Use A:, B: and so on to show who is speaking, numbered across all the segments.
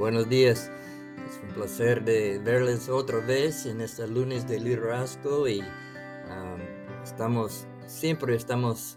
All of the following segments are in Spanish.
A: buenos días. Es un placer de verles otra vez en este lunes de liderazgo y siempre estamos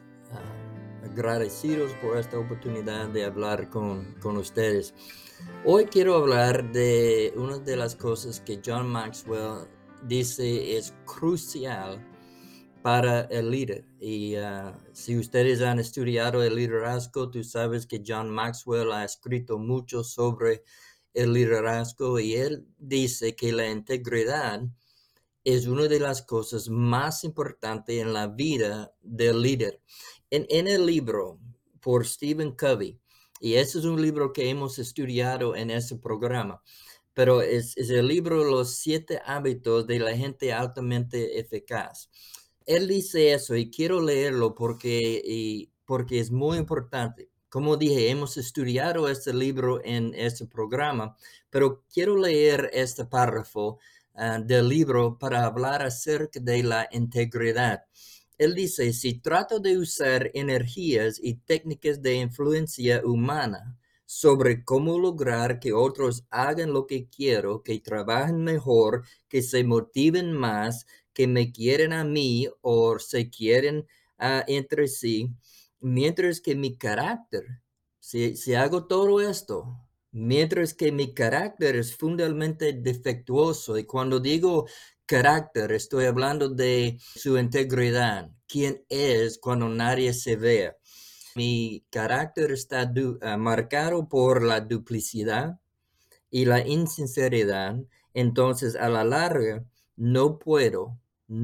A: agradecidos por esta oportunidad de hablar con ustedes. Hoy quiero hablar de una de las cosas que John Maxwell dice es crucial para el líder. Y si ustedes han estudiado el liderazgo, tú sabes que John Maxwell ha escrito mucho sobre el liderazgo y él dice que la integridad es una de las cosas más importantes en la vida del líder. En el libro por Stephen Covey, y ese es un libro que hemos estudiado en ese programa, pero es el libro Los 7 hábitos de la gente altamente eficaz. Él dice eso y quiero leerlo porque es muy importante. Como dije, hemos estudiado este libro en este programa, pero quiero leer este párrafo del libro para hablar acerca de la integridad. Él dice, si trato de usar energías y técnicas de influencia humana sobre cómo lograr que otros hagan lo que quiero, que trabajen mejor, que se motiven más, que me quieren a mí o se quieren entre sí, mientras que mi carácter, si hago todo esto, mientras que mi carácter es fundamentalmente defectuoso, y cuando digo carácter, estoy hablando de su integridad, quién es cuando nadie se ve. Mi carácter está marcado por la duplicidad y la insinceridad, entonces a la larga no puedo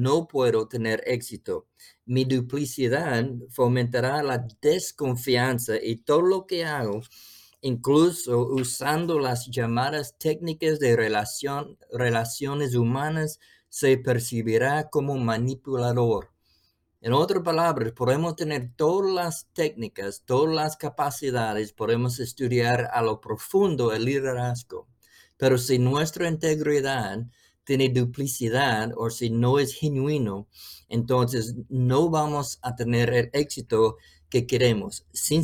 A: tener éxito. Mi duplicidad fomentará la desconfianza y todo lo que hago, incluso usando las llamadas técnicas de relaciones humanas, se percibirá como manipulador. En otras palabras, podemos tener todas las técnicas, todas las capacidades, podemos estudiar a lo profundo el liderazgo, pero si nuestra integridad tiene duplicidad o si no es genuino, entonces no vamos a tener el éxito que queremos.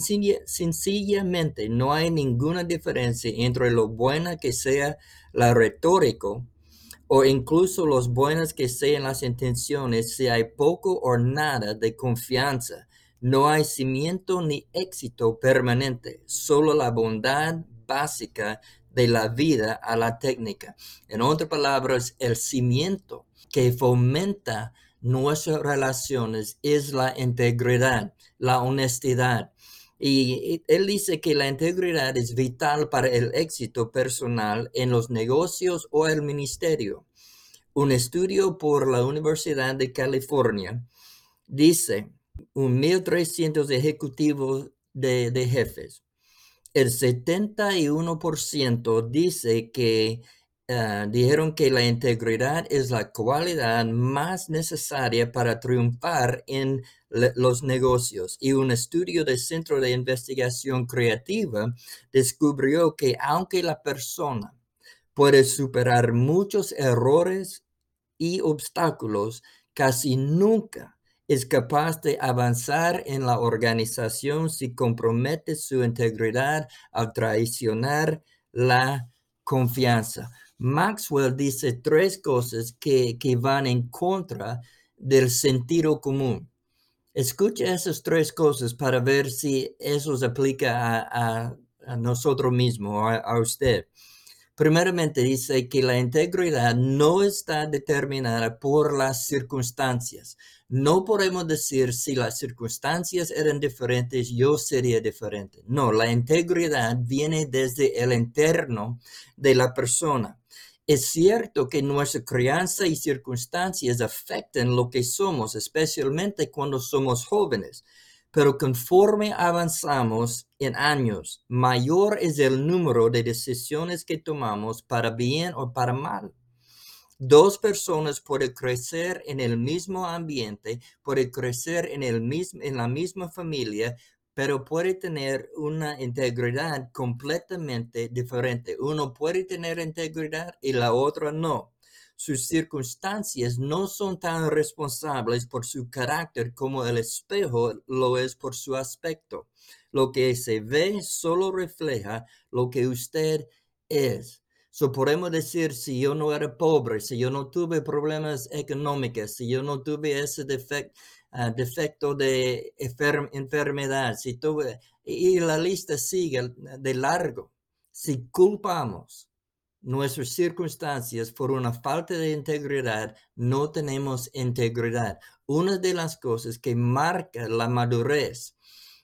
A: Sencillamente no hay ninguna diferencia entre lo buena que sea la retórica o incluso los buenas que sean las intenciones, si hay poco o nada de confianza, no hay cimiento ni éxito permanente, solo la bondad básica de la vida a la técnica. En otras palabras, el cimiento que fomenta nuestras relaciones es la integridad, la honestidad. Y él dice que la integridad es vital para el éxito personal en los negocios o el ministerio. Un estudio por la Universidad de California dice 1,300 ejecutivos de jefes. El 71% dice que dijeron que la integridad es la cualidad más necesaria para triunfar en los negocios. Y un estudio del Centro de Investigación Creativa descubrió que aunque la persona puede superar muchos errores y obstáculos, casi nunca es capaz de avanzar en la organización si compromete su integridad al traicionar la confianza. Maxwell dice 3 cosas que van en contra del sentido común. Escucha esas 3 cosas para ver si eso se aplica a nosotros mismos, a usted. Primeramente dice que la integridad no está determinada por las circunstancias. No podemos decir si las circunstancias eran diferentes, yo sería diferente. No, la integridad viene desde el interno de la persona. Es cierto que nuestra crianza y circunstancias afectan lo que somos, especialmente cuando somos jóvenes. Pero conforme avanzamos en años, mayor es el número de decisiones que tomamos para bien o para mal. 2 personas pueden crecer en el mismo ambiente, pueden crecer en la misma familia, pero puede tener una integridad completamente diferente. Uno puede tener integridad y la otra no. Sus circunstancias no son tan responsables por su carácter como el espejo lo es por su aspecto. Lo que se ve solo refleja lo que usted es. So podemos decir, si yo no era pobre, si yo no tuve problemas económicos, si yo no tuve ese defecto de enfermedad, si tuve, y la lista sigue de largo. Si culpamos nuestras circunstancias por una falta de integridad, no tenemos integridad. Una de las cosas que marca la madurez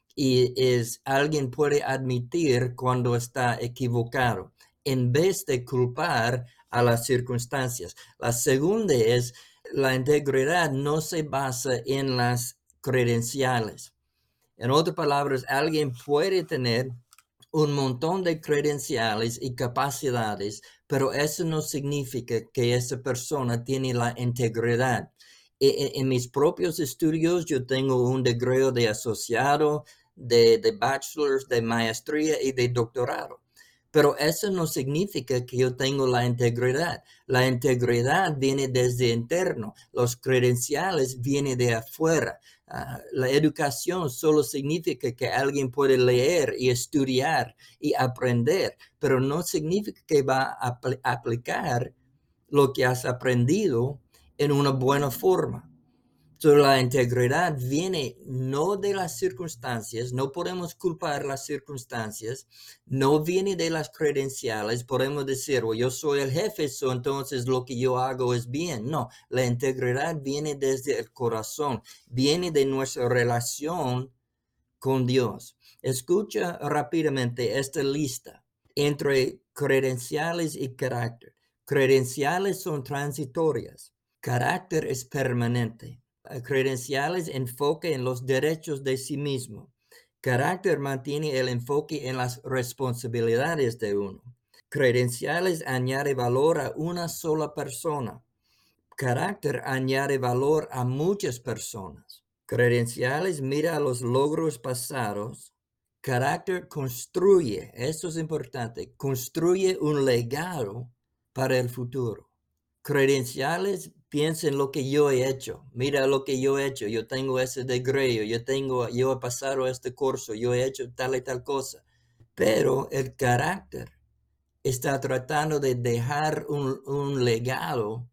A: y es alguien puede admitir cuando está equivocado en vez de culpar a las circunstancias. La segunda es la integridad no se basa en las credenciales. En otras palabras, alguien puede tener un montón de credenciales y capacidades, pero eso no significa que esa persona tiene la integridad. En mis propios estudios, yo tengo un grado de asociado, de bachelor's, de maestría y de doctorado. Pero eso no significa que yo tengo la integridad. La integridad viene desde interno. Los credenciales vienen de afuera. La educación solo significa que alguien puede leer y estudiar y aprender, pero no significa que va a aplicar lo que has aprendido en una buena forma. So, la integridad viene no de las circunstancias, no podemos culpar las circunstancias, no viene de las credenciales, podemos decir, well, yo soy el jefe, so entonces lo que yo hago es bien. No, la integridad viene desde el corazón, viene de nuestra relación con Dios. Escucha rápidamente esta lista entre credenciales y carácter. Credenciales son transitorias, carácter es permanente. Credenciales enfoca en los derechos de sí mismo. Carácter mantiene el enfoque en las responsabilidades de uno. Credenciales añade valor a una sola persona. Carácter añade valor a muchas personas. Credenciales mira a los logros pasados. Carácter construye, esto es importante, construye un legado para el futuro. Credenciales piensa en lo que yo he hecho. Mira lo que yo he hecho. Yo tengo ese grado, yo he pasado este curso, yo he hecho tal y tal cosa. Pero el carácter está tratando de dejar un legado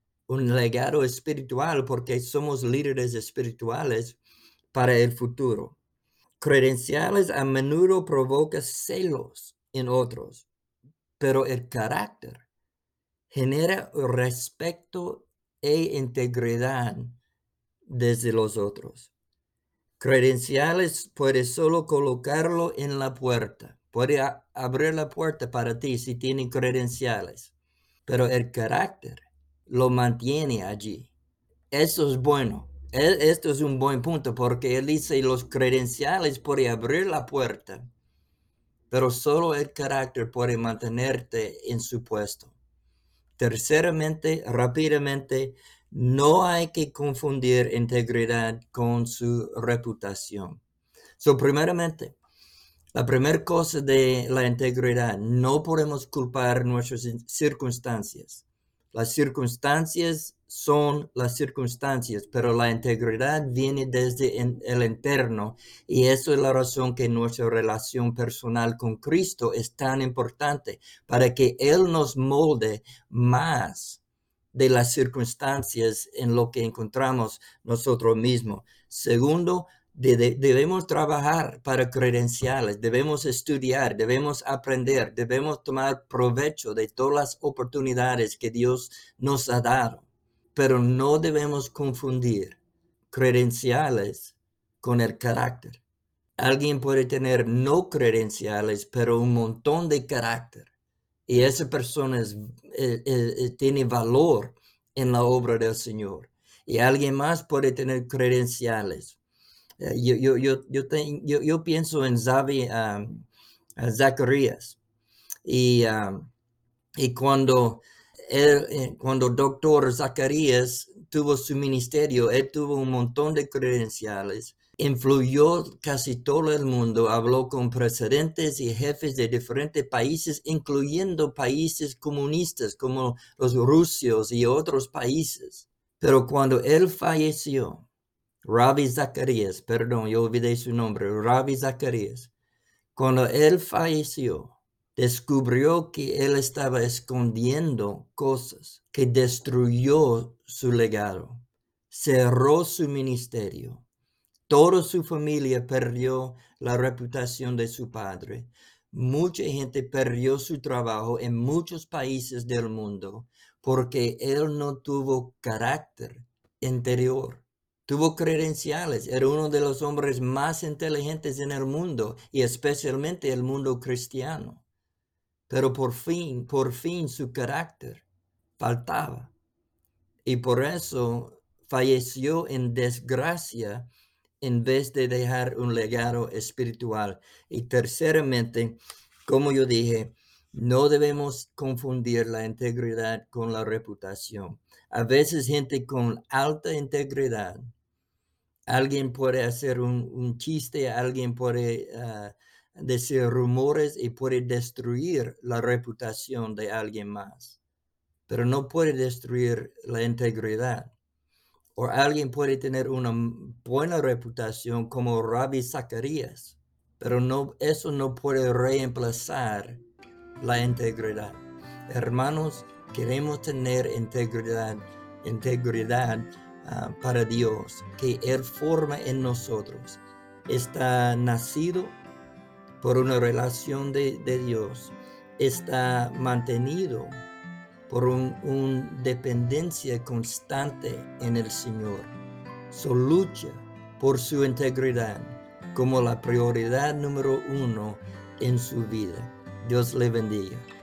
A: espiritual porque somos líderes espirituales para el futuro. Credenciales a menudo provocan celos en otros, pero el carácter genera respeto e integridad desde los otros. Credenciales puede solo colocarlo en la puerta, puede abrir la puerta para ti si tienen credenciales, pero el carácter lo mantiene allí. Eso es bueno. Esto es un buen punto porque él dice los credenciales pueden abrir la puerta, pero solo el carácter puede mantenerte en su puesto. Terceramente, rápidamente, no hay que confundir integridad con su reputación. Primeramente, la primera cosa de la integridad, no podemos culpar nuestras circunstancias. Las circunstancias son las circunstancias, pero la integridad viene desde el interno y eso es la razón que nuestra relación personal con Cristo es tan importante para que Él nos molde más de las circunstancias en lo que encontramos nosotros mismos. Segundo, debemos trabajar para credenciales, debemos estudiar, debemos aprender, debemos tomar provecho de todas las oportunidades que Dios nos ha dado, pero no debemos confundir credenciales con el carácter. Alguien puede tener no credenciales, pero un montón de carácter. Y esa persona tiene valor en la obra del Señor. Y alguien más puede tener credenciales. Yo pienso en Zacarías y cuando doctor Zacarías tuvo su ministerio, él tuvo un montón de credenciales, influyó casi todo el mundo, habló con presidentes y jefes de diferentes países, incluyendo países comunistas como los rusos y otros países. Pero cuando él falleció, Ravi Zacharias, perdón, yo olvidé su nombre, Ravi Zacharias. Cuando él falleció, descubrió que él estaba escondiendo cosas, que destruyó su legado, cerró su ministerio. Toda su familia perdió la reputación de su padre. Mucha gente perdió su trabajo en muchos países del mundo porque él no tuvo carácter interior. Tuvo credenciales, era uno de los hombres más inteligentes en el mundo y especialmente el mundo cristiano. Pero por fin su carácter faltaba. Y por eso falleció en desgracia en vez de dejar un legado espiritual. Y terceramente, como yo dije, no debemos confundir la integridad con la reputación. A veces gente con alta integridad, alguien puede hacer un chiste, alguien puede decir rumores y puede destruir la reputación de alguien más, pero no puede destruir la integridad. O alguien puede tener una buena reputación como Rabbi Zacarías, pero no, eso no puede reemplazar la integridad. Hermanos, queremos tener integridad para Dios, que Él forma en nosotros. Está nacido por una relación de Dios, está mantenido por una dependencia constante en el Señor. Su lucha por su integridad como la prioridad número 1 en su vida. Dios le bendiga.